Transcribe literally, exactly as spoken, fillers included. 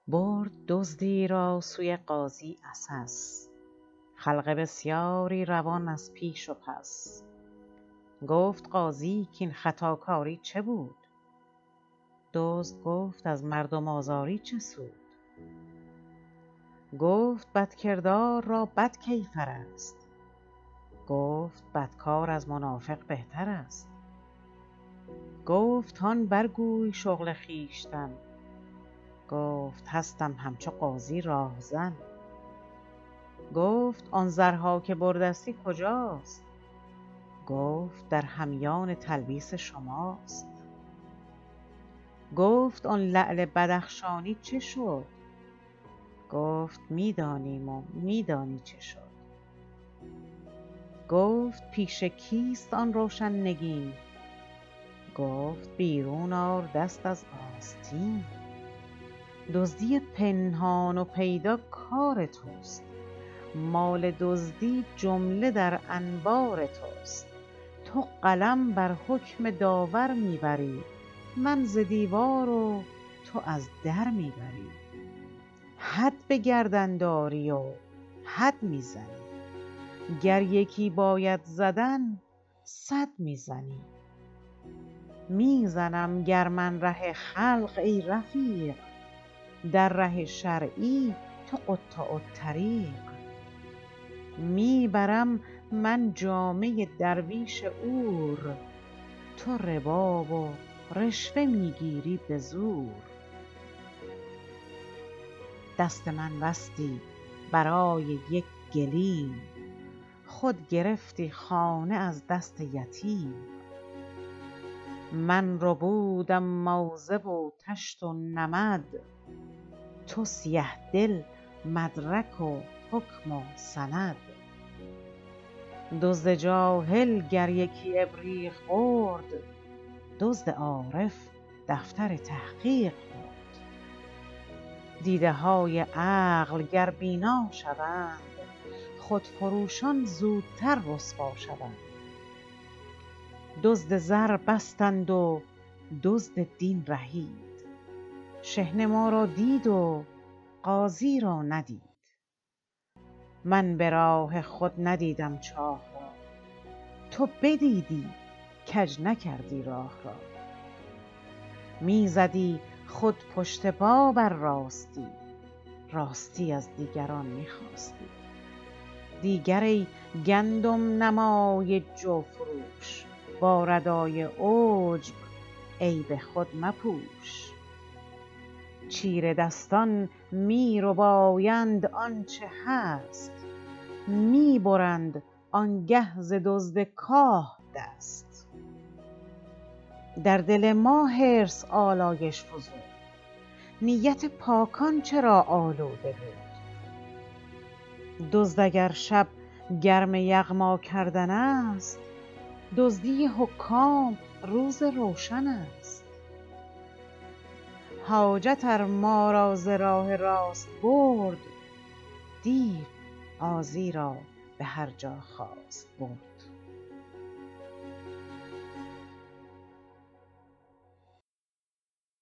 برد دزدی را سوی قاضی عسس، خلق بسیاری روان از پیش و پس. گفت قاضی کاین خطاکاری چه بود؟ دزد گفت از مردم آزاری چه سود؟ گفت بدکردار را بد کیفر است، گفت بدکار از منافق بهتر است. گفت هان برگوی شغل خویشتن، گفت هستم همچو قاضی راهزن. گفت آن زرها که بردستی کجاست؟ گفت در همیان تلبیس شماست. گفت آن لعل بدخشانی چه شد؟ گفت می دانیم و می دانی چه شد. گفت پیش کیست آن روشن نگین؟ گفت بیرون آر دست از آستین. دزدی پنهان و پیدا کار توست، مال دزدی جمله در انبار توست. تو قلم بر حکم داور می بری، من ز دیوار و تو از در می بری. حد به گردن داری و حد می زنی، گر یکی باید زدن صد می زنی. می زنم گر من ره خلق ای رفیق، در ره شرعی تو قطاع الطریق. می برم من جامه درویش عور، تو ربا و رشوه می گیری به زور. دست من بستی برای یک گلیم، خود گرفتی خانه از دست یتیم. من ربودم موزه و طشت و نمد، تو سیه دل مدرک و حکم و سند. دزد جاهل گر یکی ابریق برد، دزد عارف دفتر تحقیق برد. دیده های عقل گر بینا شوند، خودفروشان زودتر رسوا شوند. دزد زر بستند و دزد دین رهید، شحنه ما را دید و قاضی را ندید. من به راه خود ندیدم چاه را، تو بدیدی کج نکردی راه را. می زدی خود پشت پا بر راستی، راستی از دیگران می خواستی. دیگر ای گندم نمای جو فروش، با ردای عجب عیب خود مپوش. چیره دستان می ربایند آنچه هست، می برند آنگه ز دزد کاه دست. در دل ما حرص آلایش فزود، نیت پاکان چرا آلوده بود؟ دزد اگر شب گرم یغما کردن است، دزدی حکام روز روشن است. حاجت ار ما را ز راه راست برد، دیو قاضی را به هر جا خواست برد.